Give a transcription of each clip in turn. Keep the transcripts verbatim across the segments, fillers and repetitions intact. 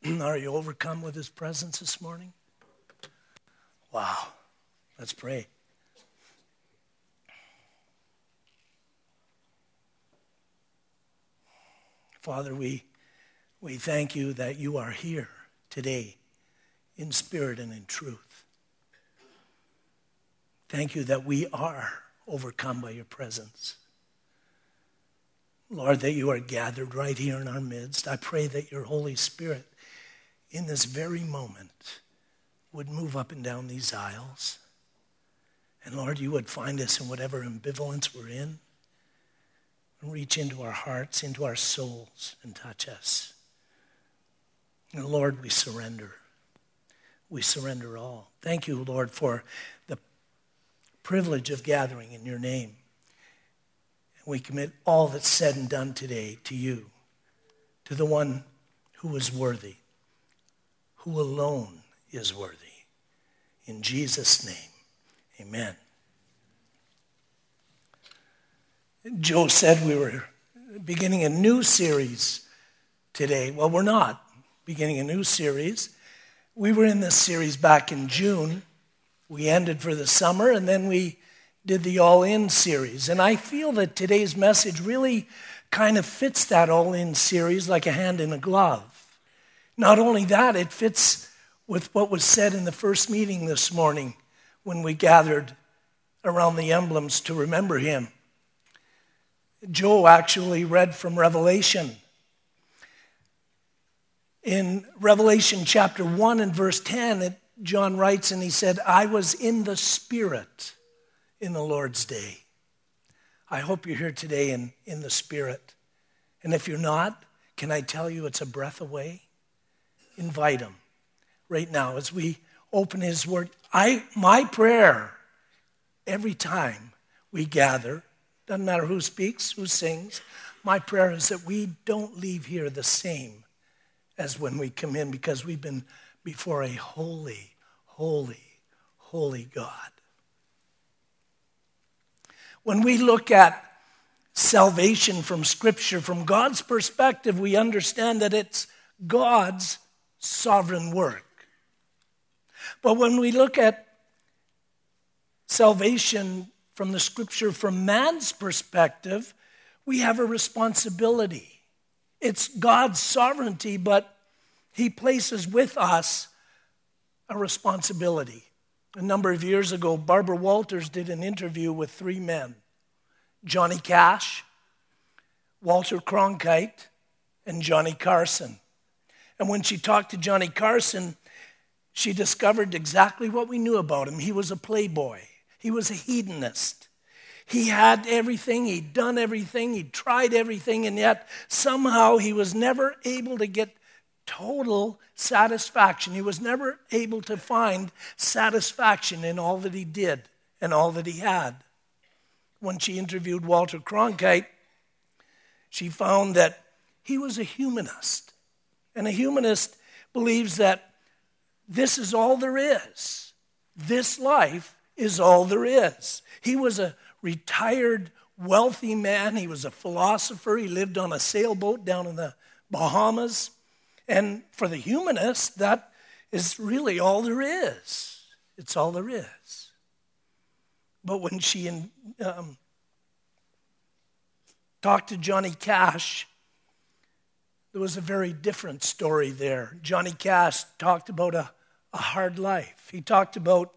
Are you overcome with his presence this morning? Wow. Let's pray. Father, we, we thank you that you are here today in spirit and in truth. Thank you that we are overcome by your presence. Lord, that you are gathered right here in our midst. I pray that your Holy Spirit in this very moment would move up and down these aisles. And Lord, you would find us in whatever ambivalence we're in. And reach into our hearts, into our souls, and touch us. And Lord, we surrender. We surrender all. Thank you, Lord, for the privilege of gathering in your name. And we commit all that's said and done today to you, to the one who is worthy, who alone is worthy. In Jesus' name, amen. Joe said we were beginning a new series today. Well, we're not beginning a new series. We were in this series back in June. We ended for the summer, and then we did the All In series. And I feel that today's message really kind of fits that All In series like a hand in a glove. Not only that, it fits with what was said in the first meeting this morning when we gathered around the emblems to remember him. Joe actually read from Revelation. In Revelation chapter one and verse ten, it, John writes and he said, I was in the Spirit in the Lord's day. I hope you're here today in, in the Spirit. And if you're not, can I tell you it's a breath away? Invite him right now as we open his word. I my prayer every time we gather, doesn't matter who speaks, who sings, my prayer is that we don't leave here the same as when we come in, because we've been before a holy, holy, holy God. When we look at salvation from Scripture, from God's perspective, we understand that it's God's sovereign work. But when we look at salvation from the Scripture, from man's perspective, we have a responsibility. It's God's sovereignty, but he places with us a responsibility. A number of years ago, Barbara Walters did an interview with three men, Johnny Cash, Walter Cronkite, and Johnny Carson. And when she talked to Johnny Carson, she discovered exactly what we knew about him. He was a playboy. He was a hedonist. He had everything. He'd done everything. He'd tried everything. And yet somehow he was never able to get total satisfaction. He was never able to find satisfaction in all that he did and all that he had. When she interviewed Walter Cronkite, she found that he was a humanist. And a humanist believes that this is all there is. This life is all there is. He was a retired, wealthy man. He was a philosopher. He lived on a sailboat down in the Bahamas. And for the humanist, that is really all there is. It's all there is. But when she um, talked to Johnny Cash, there was a very different story there. Johnny Cash talked about a, a hard life. He talked about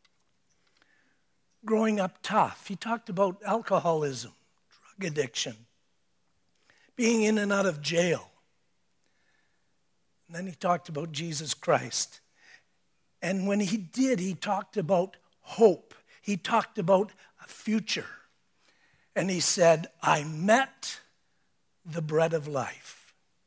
growing up tough. He talked about alcoholism, drug addiction, being in and out of jail. And then he talked about Jesus Christ. And when he did, he talked about hope. He talked about a future. And he said, I met the bread of life.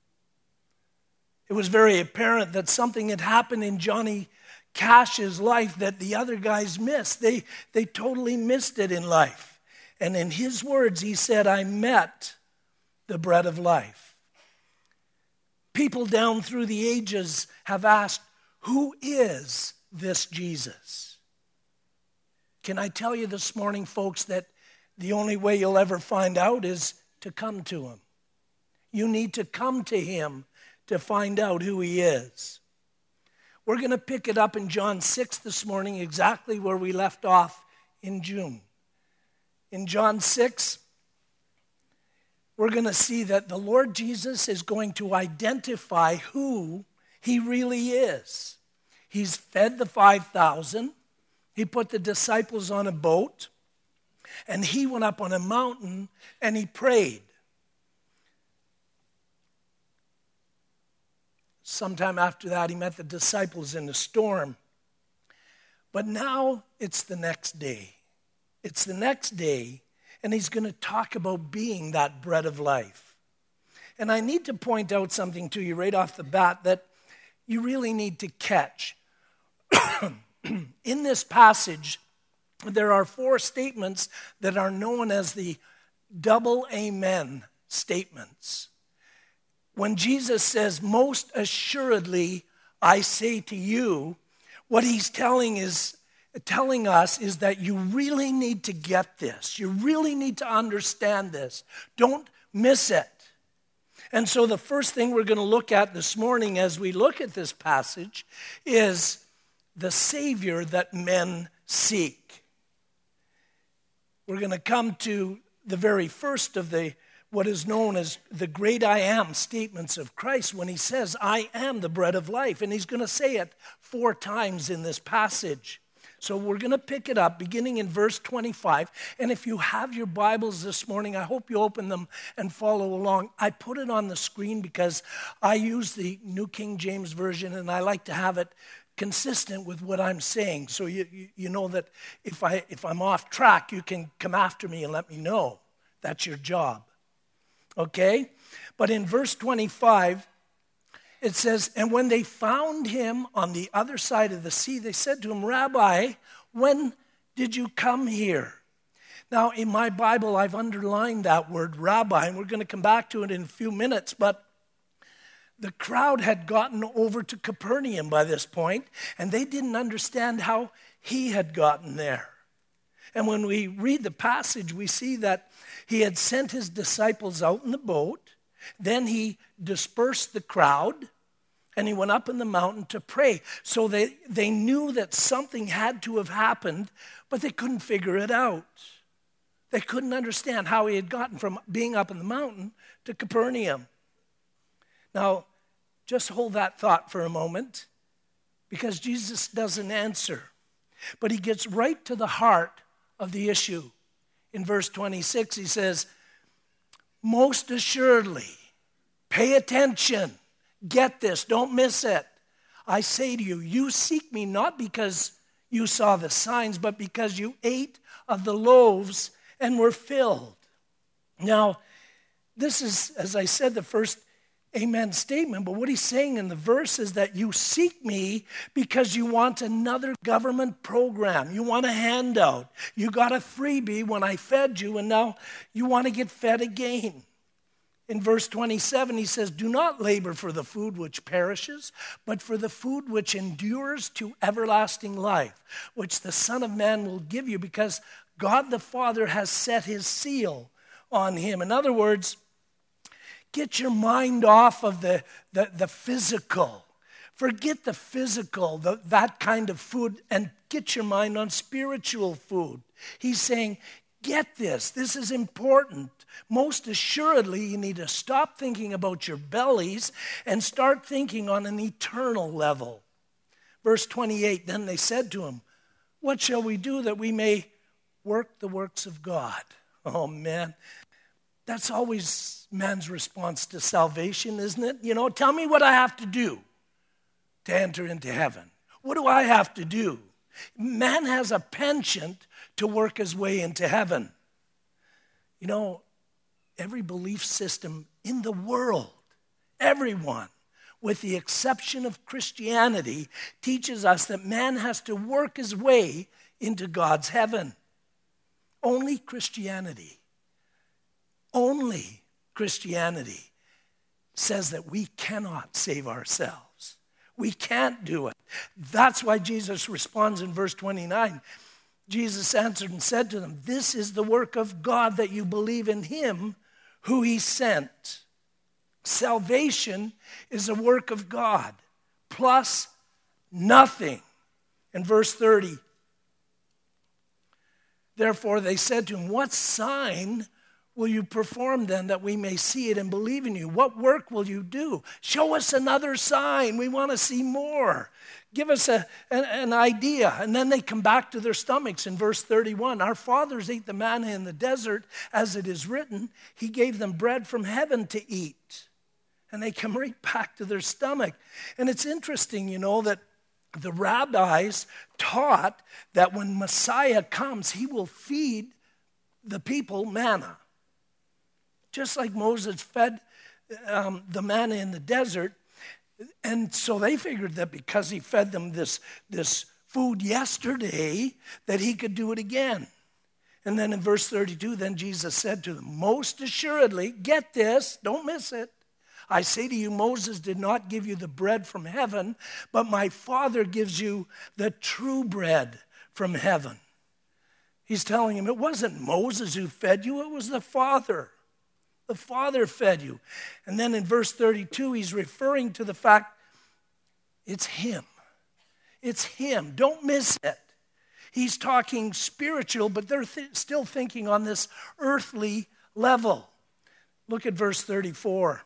It was very apparent that something had happened in Johnny Cash's life that the other guys missed. They, they totally missed it in life. And in his words, he said, I met the bread of life. People down through the ages have asked, who is this Jesus? Can I tell you this morning, folks, that the only way you'll ever find out is to come to him. You need to come to him to find out who he is. We're going to pick it up in John six this morning, exactly where we left off in June. In John six, we're going to see that the Lord Jesus is going to identify who he really is. He's fed the five thousand. He put the disciples on a boat, and he went up on a mountain and he prayed. Sometime after that, he met the disciples in the storm. But now it's the next day. It's the next day, and he's going to talk about being that bread of life. And I need to point out something to you right off the bat that you really need to catch. In this passage, there are four statements that are known as the double amen statements. When Jesus says, most assuredly, I say to you, what he's telling is telling us is that you really need to get this. You really need to understand this. Don't miss it. And so the first thing we're going to look at this morning as we look at this passage is the Savior that men seek. We're going to come to the very first of the what is known as the great I am statements of Christ when he says, I am the bread of life. And he's going to say it four times in this passage. So we're going to pick it up beginning in verse twenty-five. And if you have your Bibles this morning, I hope you open them and follow along. I put it on the screen because I use the New King James Version and I like to have it consistent with what I'm saying. So you, you, you know that if, I, if I'm off track, you can come after me and let me know. That's your job. Okay? But in verse twenty-five, it says, and when they found him on the other side of the sea, they said to him, Rabbi, when did you come here? Now, in my Bible, I've underlined that word rabbi, and we're going to come back to it in a few minutes, but the crowd had gotten over to Capernaum by this point, and they didn't understand how he had gotten there. And when we read the passage, we see that he had sent his disciples out in the boat. Then he dispersed the crowd, and he went up in the mountain to pray. So they, they knew that something had to have happened, but they couldn't figure it out. They couldn't understand how he had gotten from being up in the mountain to Capernaum. Now, just hold that thought for a moment, because Jesus doesn't answer. But he gets right to the heart of the issue. In verse twenty-six, he says, most assuredly, pay attention, get this, don't miss it. I say to you, you seek me not because you saw the signs, but because you ate of the loaves and were filled. Now, this is, as I said, the first amen statement, but what he's saying in the verse is that you seek me because you want another government program. You want a handout. You got a freebie when I fed you, and now you want to get fed again. In verse twenty-seven, he says, do not labor for the food which perishes, but for the food which endures to everlasting life, which the Son of Man will give you, because God the Father has set his seal on him. In other words, get your mind off of the, the, the physical. Forget the physical, the, that kind of food, and get your mind on spiritual food. He's saying, get this. This is important. Most assuredly, you need to stop thinking about your bellies and start thinking on an eternal level. Verse twenty-eight, then they said to him, what shall we do that we may work the works of God? Oh, man. That's always man's response to salvation, isn't it? You know, tell me what I have to do to enter into heaven. What do I have to do? Man has a penchant to work his way into heaven. You know, every belief system in the world, everyone, with the exception of Christianity, teaches us that man has to work his way into God's heaven. Only Christianity. Only Christianity says that we cannot save ourselves. We can't do it. That's why Jesus responds in verse twenty-nine. Jesus answered and said to them, this is the work of God, that you believe in him who he sent. Salvation is a work of God, plus nothing. In verse thirty, therefore they said to him, what sign will you perform then that we may see it and believe in you? What work will you do? Show us another sign. We want to see more. Give us a, an, an idea. And then they come back to their stomachs in verse thirty-one. Our fathers ate the manna in the desert, as it is written, he gave them bread from heaven to eat. And they come right back to their stomach. And it's interesting, you know, that the rabbis taught that when Messiah comes, he will feed the people manna. Just like Moses fed um, the manna in the desert. And so they figured that because he fed them this, this food yesterday, that he could do it again. And then in verse thirty-two, then Jesus said to them, most assuredly, get this, don't miss it. I say to you, Moses did not give you the bread from heaven, but my Father gives you the true bread from heaven. He's telling him it wasn't Moses who fed you, it was the Father. The Father fed you. And then in verse thirty-two, he's referring to the fact it's him. It's him. Don't miss it. He's talking spiritual, but they're th- still thinking on this earthly level. Look at verse thirty-four.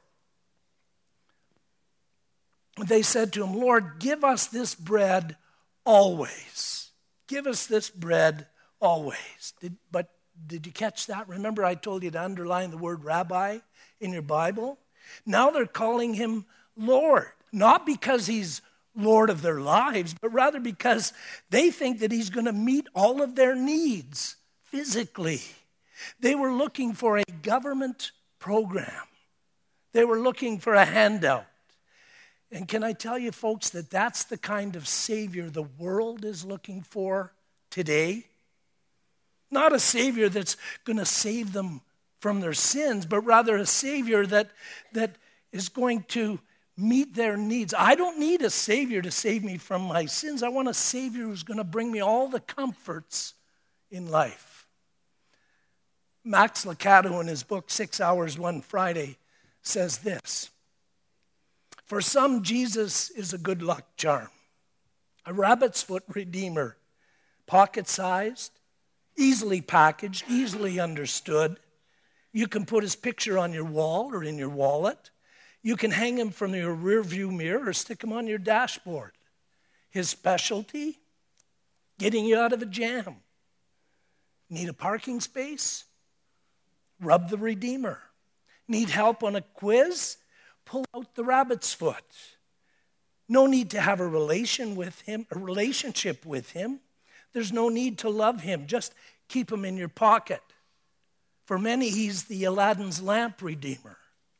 They said to him, Lord, give us this bread always. Give us this bread always. Did, but did you catch that? Remember I told you to underline the word rabbi in your Bible? Now they're calling him Lord. Not because he's Lord of their lives, but rather because they think that he's going to meet all of their needs physically. They were looking for a government program. They were looking for a handout. And can I tell you, folks, that that's the kind of Savior the world is looking for today? Not a Savior that's going to save them from their sins, but rather a Savior that, that is going to meet their needs. I don't need a Savior to save me from my sins. I want a Savior who's going to bring me all the comforts in life. Max Lucado, in his book, Six Hours, One Friday, says this. For some, Jesus is a good luck charm, a rabbit's foot redeemer, pocket-sized, easily packaged, easily understood. You can put his picture on your wall or in your wallet. You can hang him from your rearview mirror or stick him on your dashboard. His specialty, getting you out of a jam. Need a parking space? Rub the Redeemer. Need help on a quiz? Pull out the rabbit's foot. No need to have a relation with him, a relationship with him. There's no need to love him. Just keep him in your pocket. For many, he's the Aladdin's lamp redeemer.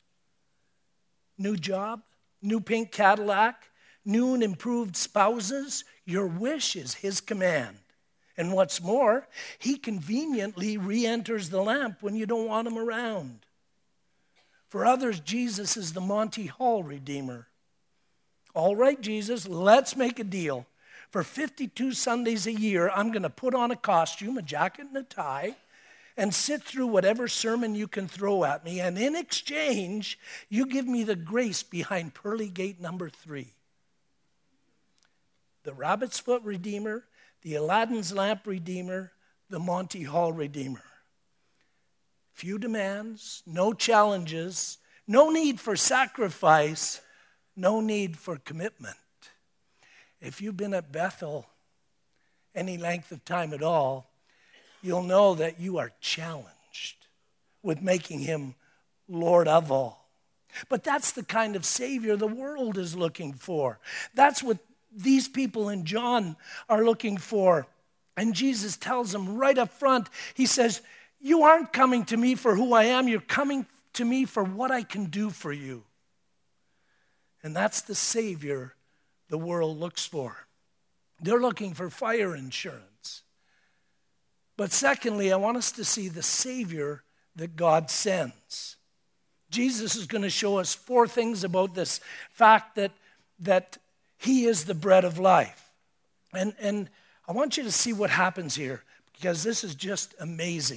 New job, new pink Cadillac, new and improved spouses. Your wish is his command. And what's more, he conveniently re-enters the lamp when you don't want him around. For others, Jesus is the Monty Hall redeemer. All right, Jesus, let's make a deal. For fifty-two Sundays a year, I'm going to put on a costume, a jacket and a tie, and sit through whatever sermon you can throw at me. And in exchange, you give me the grace behind pearly gate number three. The Rabbit's Foot Redeemer, the Aladdin's Lamp Redeemer, the Monty Hall Redeemer. Few demands, no challenges, no need for sacrifice, no need for commitment. If you've been at Bethel any length of time at all, you'll know that you are challenged with making him Lord of all. But that's the kind of Savior the world is looking for. That's what these people in John are looking for. And Jesus tells them right up front, he says, you aren't coming to me for who I am, you're coming to me for what I can do for you. And that's the Savior the world looks for. They're looking for fire insurance. But secondly, I want us to see the Savior that God sends. Jesus is going to show us four things about this fact that, that he is the bread of life. And, and I want you to see what happens here, because this is just amazing.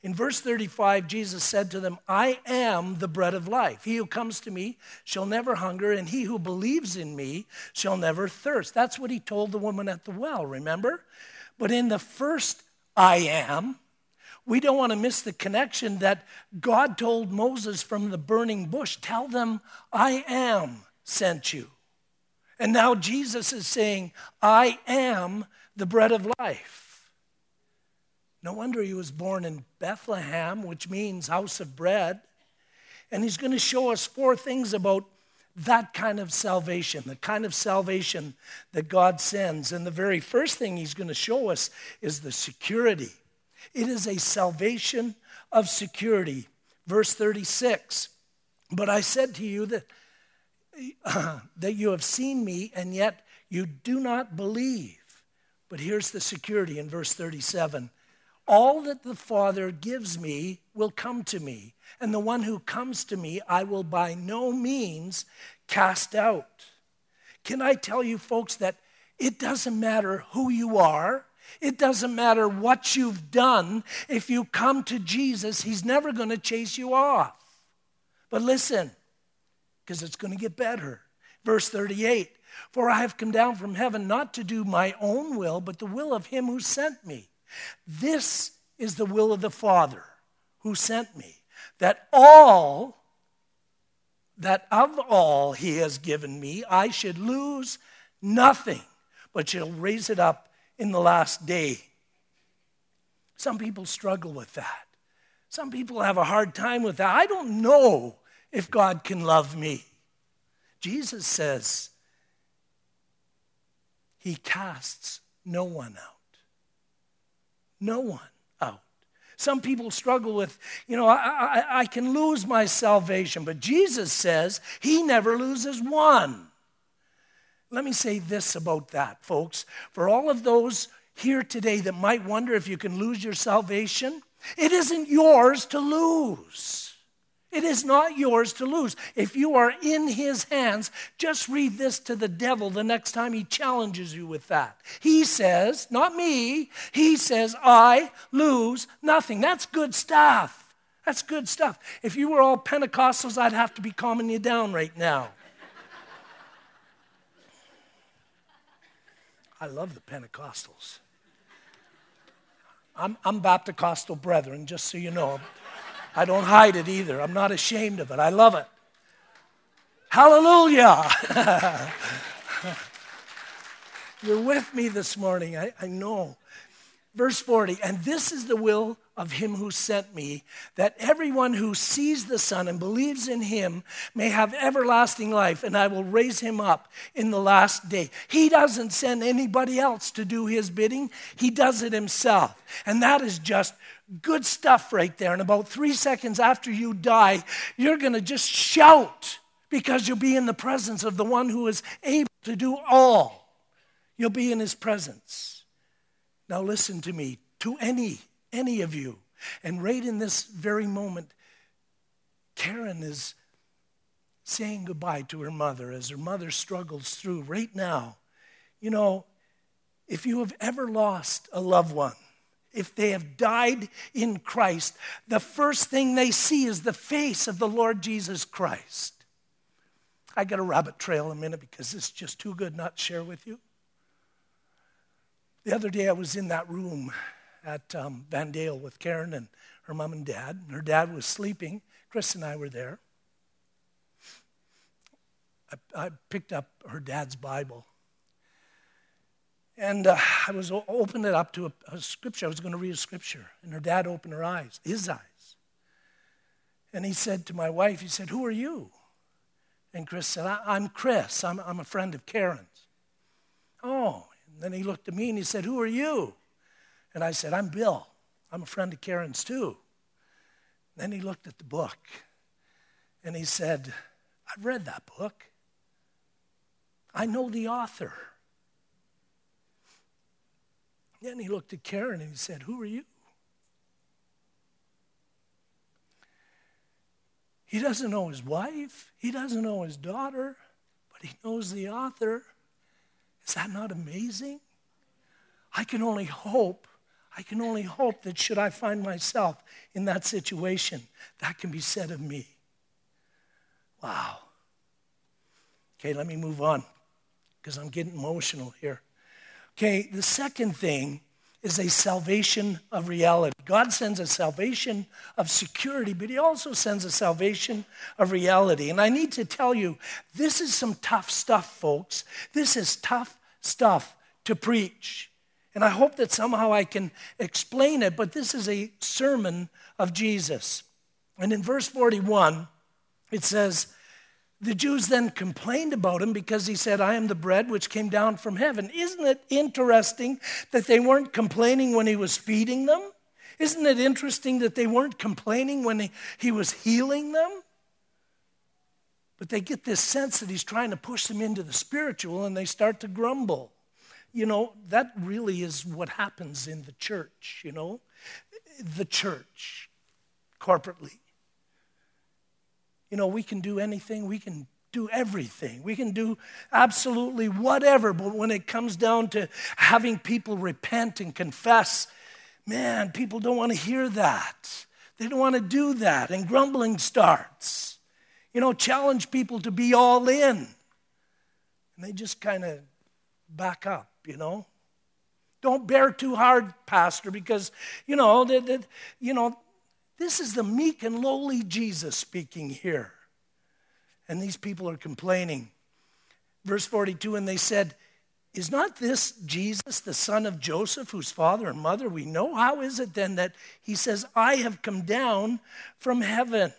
In verse thirty-five, Jesus said to them, I am the bread of life. He who comes to me shall never hunger, and he who believes in me shall never thirst. That's what he told the woman at the well, remember? But in the first I am, we don't want to miss the connection that God told Moses from the burning bush, tell them I am sent you. And now Jesus is saying, I am the bread of life. No wonder he was born in Bethlehem, which means house of bread. And he's going to show us four things about that kind of salvation, the kind of salvation that God sends. And the very first thing he's going to show us is the security. It is a salvation of security. Verse thirty-six, but I said to you that, uh, that you have seen me, and yet you do not believe. But here's the security in verse thirty-seven. All that the Father gives me will come to me, and the one who comes to me I will by no means cast out. Can I tell you, folks, that it doesn't matter who you are. It doesn't matter what you've done. If you come to Jesus, he's never going to chase you off. But listen, because it's going to get better. Verse thirty-eight, for I have come down from heaven not to do my own will, but the will of him who sent me. This is the will of the Father who sent me, that all, that of all he has given me, I should lose nothing, but shall raise it up in the last day. Some people struggle with that. Some people have a hard time with that. I don't know if God can love me. Jesus says he casts no one out. No one out. Some people struggle with, you know, I, I, I can lose my salvation, but Jesus says he never loses one. Let me say this about that, folks. For all of those here today that might wonder if you can lose your salvation, it isn't yours to lose. It is not yours to lose. If you are in his hands, just read this to the devil the next time he challenges you with that. He says, not me, he says, I lose nothing. That's good stuff. That's good stuff. If you were all Pentecostals, I'd have to be calming you down right now. I love the Pentecostals. I'm, I'm Baptist-costal brethren, just so you know. I don't hide it either. I'm not ashamed of it. I love it. Hallelujah. You're with me this morning. I, I know. Verse forty, and this is the will of him who sent me, that everyone who sees the Son and believes in him may have everlasting life, and I will raise him up in the last day. He doesn't send anybody else to do his bidding. He does it himself. And that is just good stuff right there. And about three seconds after you die, you're going to just shout because you'll be in the presence of the one who is able to do all. You'll be in his presence. Now listen to me, to any, any of you. And right in this very moment, Karen is saying goodbye to her mother as her mother struggles through right now. You know, if you have ever lost a loved one, if they have died in Christ, the first thing they see is the face of the Lord Jesus Christ. I got a rabbit trail in a minute because it's just too good not to share with you. The other day I was in that room at um, Van Dale with Karen and her mom and dad. And her dad was sleeping. Chris and I were there. I, I picked up her dad's Bible. And uh, I was o- opened it up to a, a scripture. I was going to read a scripture. And her dad opened her eyes, his eyes. And he said to my wife, he said, who are you? And Chris said, I- I'm Chris. I'm, I'm a friend of Karen's. Oh. And then he looked at me and he said, who are you? And I said, I'm Bill. I'm a friend of Karen's too. And then he looked at the book and he said, I've read that book. I know the author. Then he looked at Karen and he said, who are you? He doesn't know his wife. He doesn't know his daughter, but he knows the author. Is that not amazing? I can only hope, I can only hope that should I find myself in that situation, that can be said of me. Wow. Okay, let me move on because I'm getting emotional here. Okay, the second thing is a salvation of reality. God sends a salvation of security, but he also sends a salvation of reality. And I need to tell you, this is some tough stuff, folks. This is tough stuff to preach. And I hope that somehow I can explain it, but this is a sermon of Jesus. And in verse forty-one, it says, the Jews then complained about him because he said, I am the bread which came down from heaven. Isn't it interesting that they weren't complaining when he was feeding them? Isn't it interesting that they weren't complaining when he, he was healing them? But they get this sense that he's trying to push them into the spiritual, and they start to grumble. You know, that really is what happens in the church, you know? The church, corporately. You know, we can do anything, we can do everything. We can do absolutely whatever, but when it comes down to having people repent and confess, man, people don't want to hear that. They don't want to do that, and grumbling starts. You know, challenge people to be all in. And they just kind of back up, you know. Don't bear too hard, Pastor, because, you know, the, the, you know, this is the meek and lowly Jesus speaking here. And these people are complaining. Verse forty-two, and they said, is not this Jesus, the son of Joseph, whose father and mother we know? How is it then that he says, I have come down from heaven?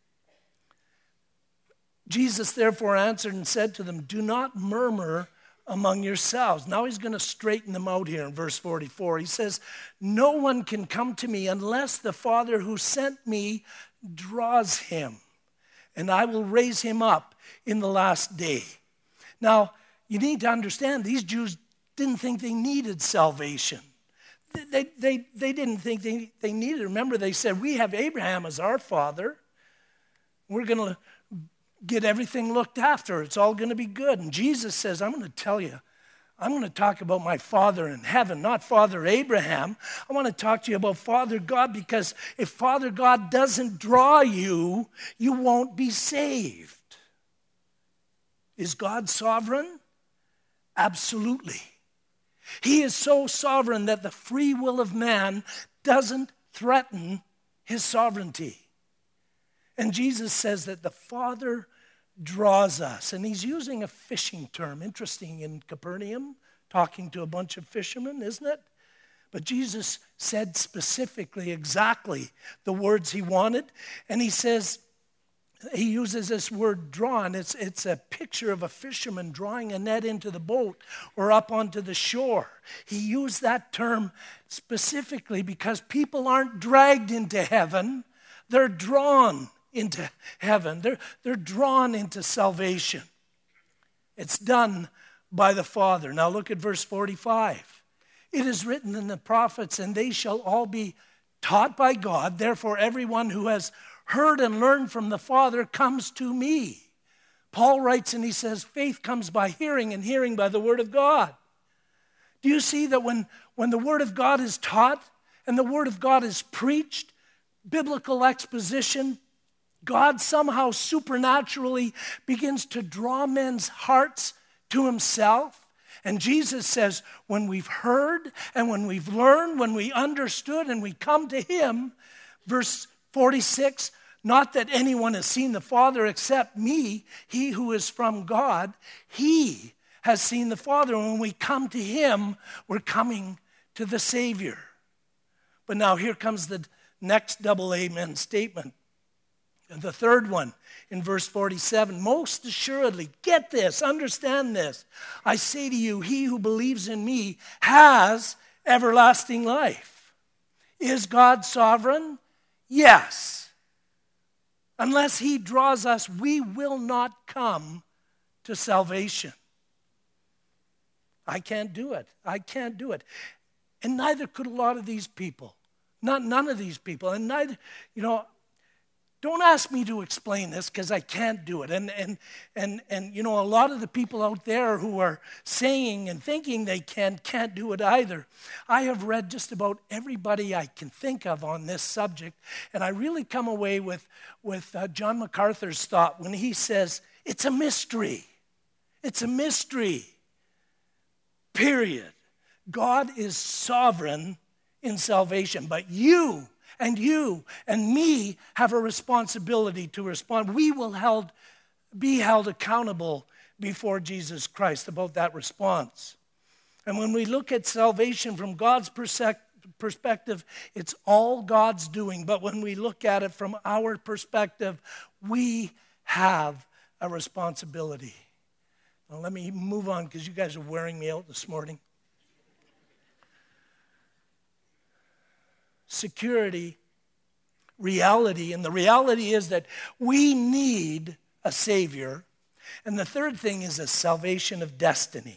Jesus therefore answered and said to them, do not murmur among yourselves. Now he's going to straighten them out here in verse forty-four. He says, no one can come to me unless the Father who sent me draws him, and I will raise him up in the last day. Now, you need to understand, these Jews didn't think they needed salvation. They, they, they didn't think they, they needed it. Remember, they said, we have Abraham as our father. We're going to get everything looked after. It's all going to be good. And Jesus says, I'm going to tell you, I'm going to talk about my Father in heaven, not Father Abraham. I want to talk to you about Father God, because if Father God doesn't draw you, you won't be saved. Is God sovereign? Absolutely. He is so sovereign that the free will of man doesn't threaten his sovereignty. And Jesus says that the Father draws us. And he's using a fishing term. Interesting, in Capernaum, talking to a bunch of fishermen, isn't it? But Jesus said specifically exactly the words he wanted. And he says, he uses this word drawn. It's, it's a picture of a fisherman drawing a net into the boat or up onto the shore. He used that term specifically because people aren't dragged into heaven. They're drawn into heaven. They're, they're drawn into salvation. It's done by the Father. Now look at verse forty-five. It is written in the prophets, and they shall all be taught by God. Therefore, everyone who has heard and learned from the Father comes to me. Paul writes and he says, faith comes by hearing, and hearing by the word of God. Do you see that when, when the word of God is taught and the word of God is preached, biblical exposition, God somehow supernaturally begins to draw men's hearts to himself? And Jesus says, when we've heard and when we've learned, when we understood and we come to him, verse forty-six, not that anyone has seen the Father except me, he who is from God, he has seen the Father. And when we come to him, we're coming to the Savior. But now here comes the next double amen statement. And the third one in verse forty-seven, most assuredly, get this, understand this. I say to you, he who believes in me has everlasting life. Is God sovereign? Yes. Unless he draws us, we will not come to salvation. I can't do it. I can't do it. And neither could a lot of these people. Not, none of these people. And neither, you know, Don't ask me to explain this because I can't do it. And, and, and, and, you know, a lot of the people out there who are saying and thinking they can, can't do it either. I have read just about everybody I can think of on this subject, and I really come away with, with uh, John MacArthur's thought when he says, it's a mystery. It's a mystery. Period. God is sovereign in salvation, but you and you and me have a responsibility to respond. We will held, be held accountable before Jesus Christ about that response. And when we look at salvation from God's perspective, it's all God's doing. But when we look at it from our perspective, we have a responsibility. Now let me move on because you guys are wearing me out this morning. Security, reality, and the reality is that we need a Savior. And the third thing is a salvation of destiny.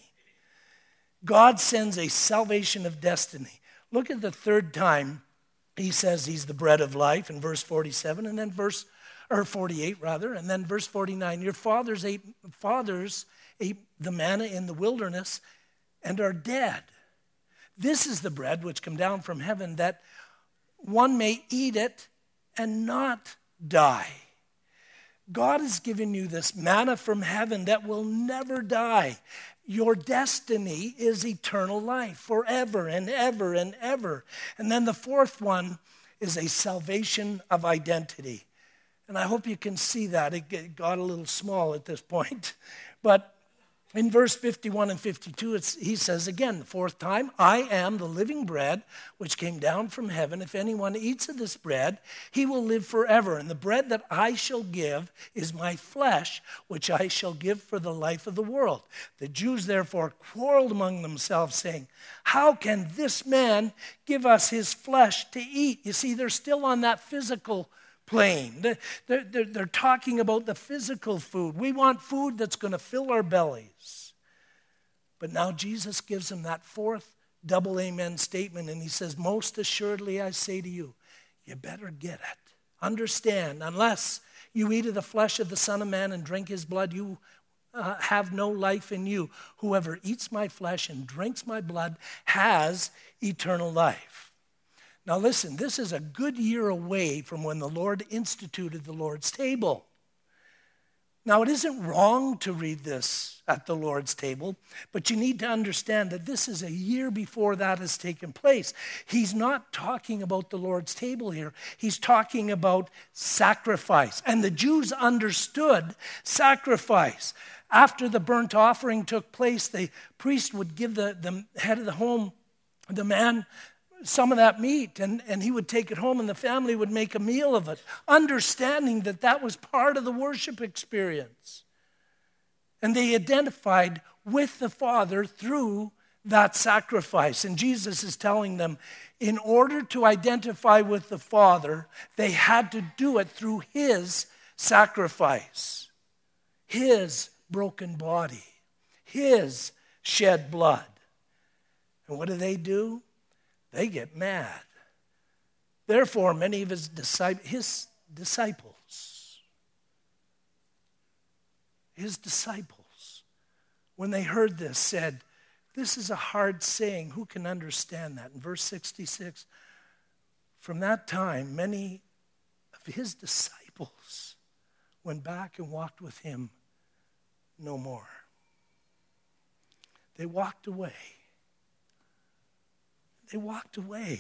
God sends a salvation of destiny. Look at the third time he says he's the bread of life in verse forty-seven, and then verse, or forty-eight rather, and then verse forty-nine. Your fathers ate, fathers ate the manna in the wilderness and are dead. This is the bread which come down from heaven, that one may eat it and not die. God has given you this manna from heaven that will never die. Your destiny is eternal life, forever and ever and ever. And then the fourth one is a salvation of identity. And I hope you can see that. It got a little small at this point. But in verse fifty-one and fifty-two, it's, he says again, the fourth time, I am the living bread which came down from heaven. If anyone eats of this bread, he will live forever. And the bread that I shall give is my flesh, which I shall give for the life of the world. The Jews therefore quarreled among themselves, saying, how can this man give us his flesh to eat? You see, they're still on that physical plane. They're, they're, they're talking about the physical food. We want food that's going to fill our bellies. But now Jesus gives them that fourth double amen statement, and he says, most assuredly I say to you, you better get it. Understand, unless you eat of the flesh of the Son of Man and drink his blood, you uh, have no life in you. Whoever eats my flesh and drinks my blood has eternal life. Now listen, this is a good year away from when the Lord instituted the Lord's table. Now it isn't wrong to read this at the Lord's table, but you need to understand that this is a year before that has taken place. He's not talking about the Lord's table here. He's talking about sacrifice. And the Jews understood sacrifice. After the burnt offering took place, the priest would give the, the head of the home, the man, some of that meat, and, and he would take it home, and the family would make a meal of it, understanding that that was part of the worship experience. And they identified with the Father through that sacrifice. And Jesus is telling them, in order to identify with the Father, they had to do it through his sacrifice, his broken body, his shed blood. And what do they do? They get mad. Therefore, many of his, disciples, his disciples, his disciples, when they heard this, said, this is a hard saying. Who can understand that? In verse sixty-six, from that time, many of his disciples went back and walked with him no more. They walked away. They walked away.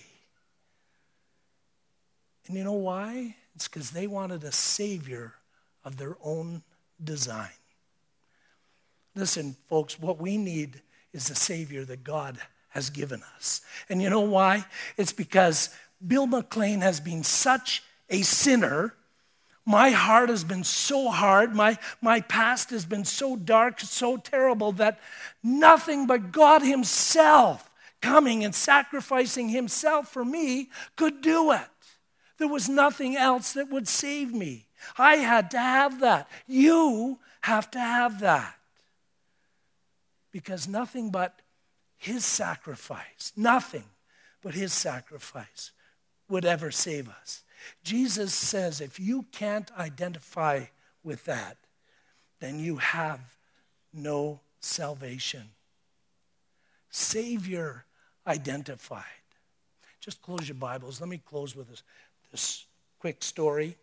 And you know why? It's because they wanted a savior of their own design. Listen, folks, what we need is the savior that God has given us. And you know why? It's because Bill McLean has been such a sinner. My heart has been so hard. My, my past has been so dark, so terrible that nothing but God himself coming and sacrificing himself for me could do it. There was nothing else that would save me. I had to have that. You have to have that. Because nothing but his sacrifice, nothing but his sacrifice would ever save us. Jesus says if you can't identify with that, then you have no salvation. Savior identified. Just close your Bibles. Let me close with this, this quick story.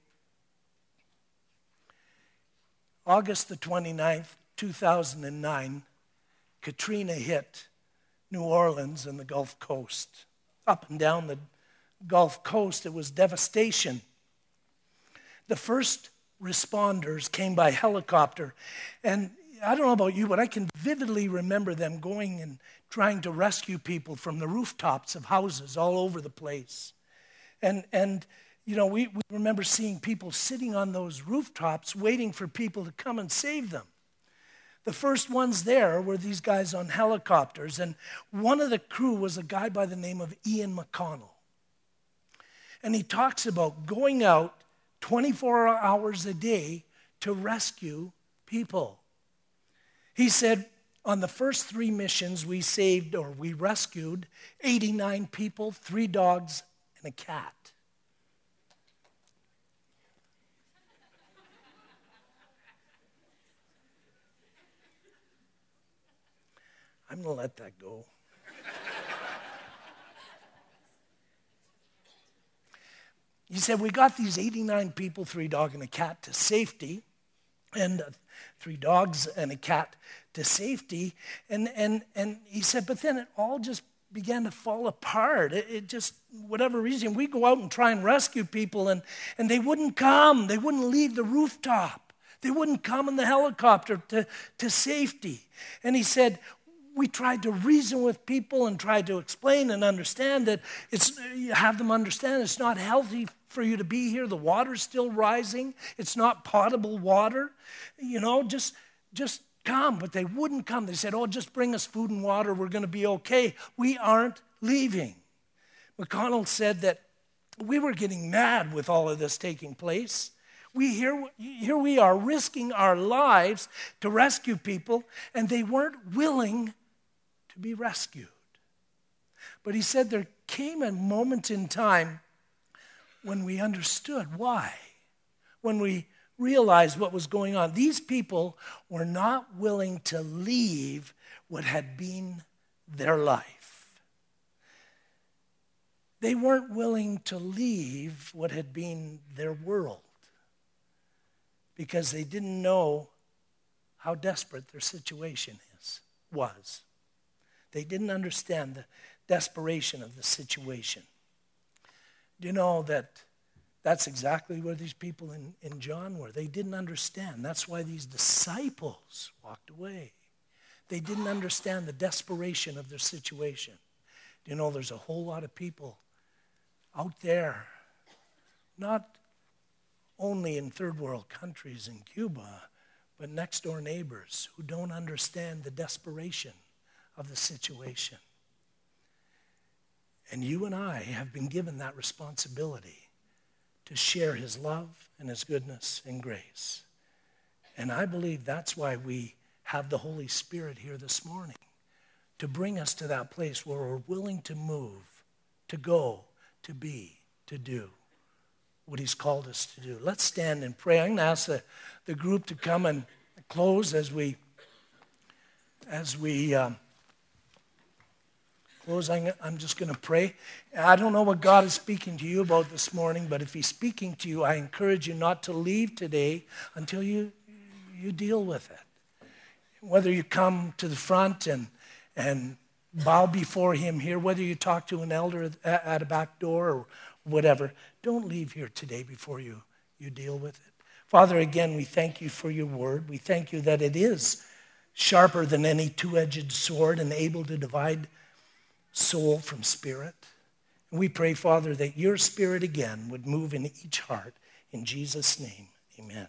August the twenty-ninth, two thousand nine, Katrina hit New Orleans and the Gulf Coast. Up and down the Gulf Coast, it was devastation. The first responders came by helicopter, and I don't know about you, but I can vividly remember them going and trying to rescue people from the rooftops of houses all over the place. And, and you know, we, we remember seeing people sitting on those rooftops waiting for people to come and save them. The first ones there were these guys on helicopters, and one of the crew was a guy by the name of Ian McConnell. And he talks about going out twenty-four hours a day to rescue people. He said, on the first three missions, we saved or we rescued eighty-nine people, three dogs, and a cat. I'm going to let that go. He said, we got these eighty-nine people, three dogs and a cat to safety, and uh, three dogs and a cat to safety. And, and, and he said, but then it all just began to fall apart. It, it just, whatever reason, we go out and try and rescue people, and, and they wouldn't come. They wouldn't leave the rooftop. They wouldn't come in the helicopter to, to safety. And he said, we tried to reason with people and tried to explain and understand that it's, have them understand it's not healthy for you to be here. The water's still rising. It's not potable water. You know, just, just come. But they wouldn't come. They said, oh, just bring us food and water. We're going to be okay. We aren't leaving. McConnell said that we were getting mad with all of this taking place. We here, here we are risking our lives to rescue people, and they weren't willing to be rescued. But he said there came a moment in time when we understood why, when we realized what was going on. These people were not willing to leave what had been their life. They weren't willing to leave what had been their world because they didn't know how desperate their situation is, was. They didn't understand the desperation of the situation. Do you know that that's exactly where these people in, in John were? They didn't understand. That's why these disciples walked away. They didn't understand the desperation of their situation. Do you know there's a whole lot of people out there, not only in third world countries in Cuba, but next door neighbors who don't understand the desperation of the situation. And you and I have been given that responsibility to share his love and his goodness and grace. And I believe that's why we have the Holy Spirit here this morning, to bring us to that place where we're willing to move, to go, to be, to do what he's called us to do. Let's stand and pray. I'm going to ask the, the group to come and close as we, as we, um, Close, I'm just going to pray. I don't know what God is speaking to you about this morning, but if he's speaking to you, I encourage you not to leave today until you you deal with it. Whether you come to the front and and bow before him here, whether you talk to an elder at, at a back door or whatever, don't leave here today before you, you deal with it. Father, again, we thank you for your word. We thank you that it is sharper than any two-edged sword and able to divide soul from spirit. And we pray, Father, that your spirit again would move in each heart. In Jesus' name, amen.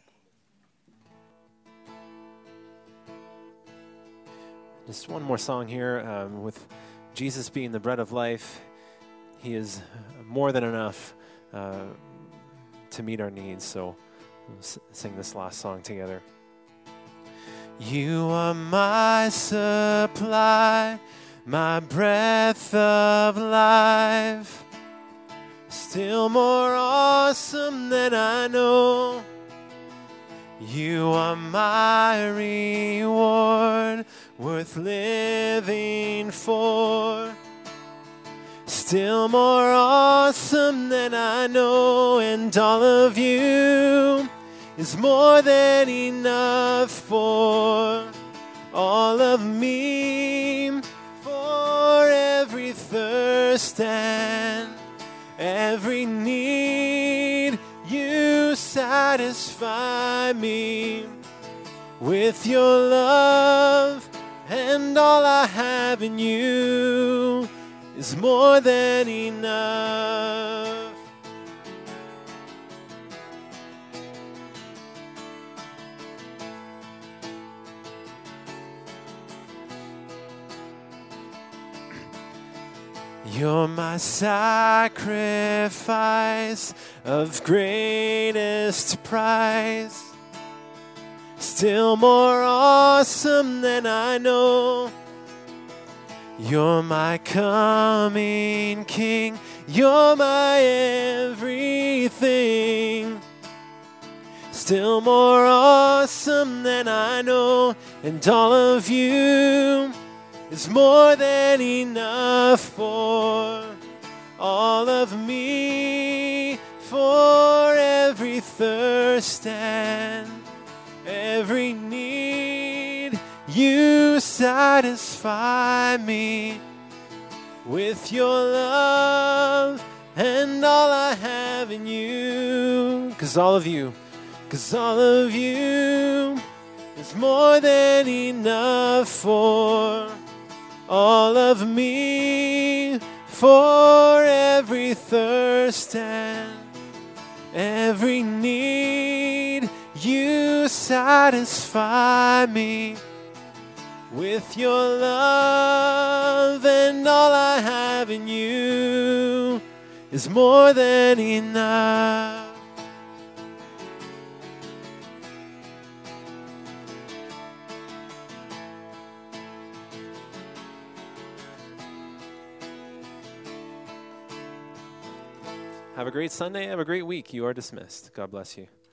Just one more song here. Um, with Jesus being the bread of life, he is more than enough uh, to meet our needs. So we'll s- sing this last song together. You are my supply, my breath of life, still more awesome than I know. You are my reward, worth living for. Still more awesome than I know, and all of you is more than enough for all of me, for every thirst and every need. You satisfy me with your love, and all I have in you is more than enough. You're my sacrifice of greatest price, still more awesome than I know. You're my coming King, you're my everything, still more awesome than I know, and all of you is more than enough for all of me, for every thirst and every need. You satisfy me with your love, and all I have in you. Cause all of you, cause all of you is more than enough for all of me, for every thirst and every need. You satisfy me with your love, and all I have in you is more than enough. Have a great Sunday. Have a great week. You are dismissed. God bless you.